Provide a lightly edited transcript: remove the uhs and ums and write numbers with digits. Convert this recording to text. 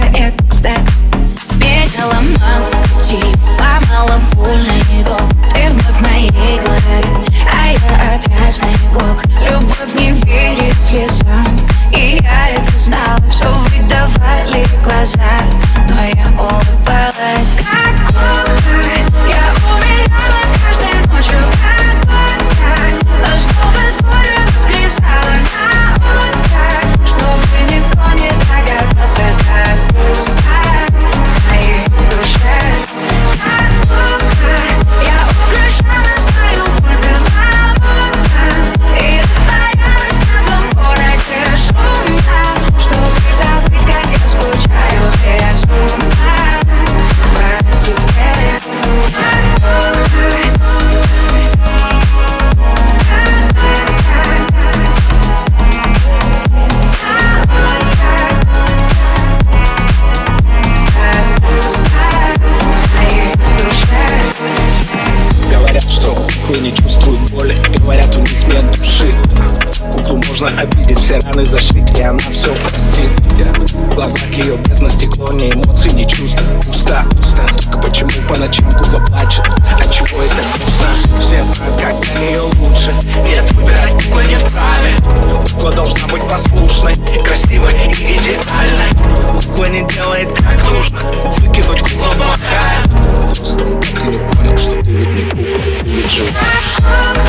я как стек. Меня ломала, ломала больный дом. Ты вновь в моей голове, а я опять снегок. Любовь не верит слезам, и я это знала. Все выдавали глаза, но я улыбалась. Как будто я умирала каждой ночью, как будто, но снова с болью воскресала на утро, чтобы никто не догадался, так пусто в моей душе. Как будто я украшала свою боль перламутром и растворялась в этом городе шумно, чтобы забыть, как я скучаю безумно по тебе. Говорят, что куклы не чувствуют боли, говорят, у них нет души. Куклу можно обидеть, все раны зашить, и она все простит. В глазах ее бездна стекло, ни эмоций, ни чувств, пусто. Только почему по ночам кукла плачет, отчего это грустно? Все знают, как для нее лучше, нет, выбирать кукла не вправе. Кукла должна быть послушной, красивой и идеальной. Кукла не делает как нужно, выкинуть кукла плохая. Просто он так и не понял, что ты ведь не кукла, ты ведь живая.